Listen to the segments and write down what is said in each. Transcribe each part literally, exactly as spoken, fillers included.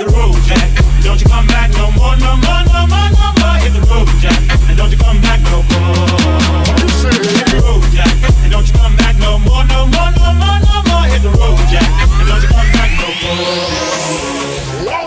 the road, Jack. Don't you come back no more, no more, no more, no more. Hit the road, Jack. And don't you come back no more. Hit the road, Jack. And don't you come back no more, no more, no more, no more. Hit the road, Jack. And don't you come back no more.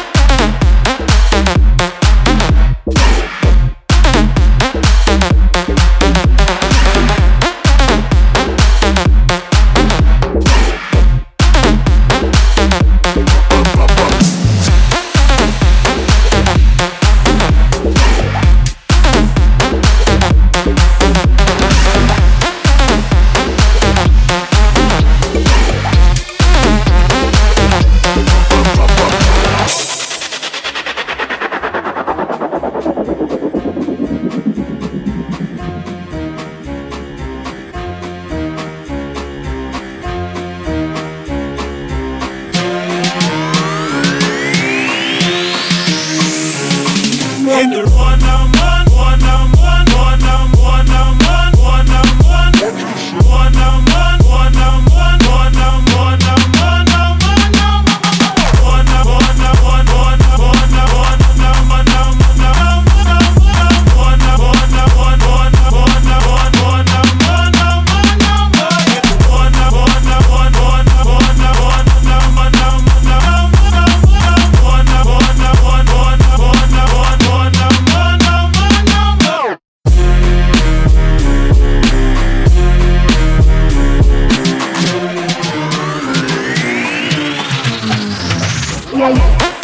Hit the road no more, more no more, more no more, no more, more no more, more no more, more no more, more no more, no more, no more, no more, no more, no more, more no more, no more, no more, no more, no more, no more, no more, no more, no more, no more, no more, no more, no more, no more, no more. Hit the road no more, no more, more no more, no more, no more, no more, no more, more no more, no more, more no more, no more, no more, no more. Yeah, yeah.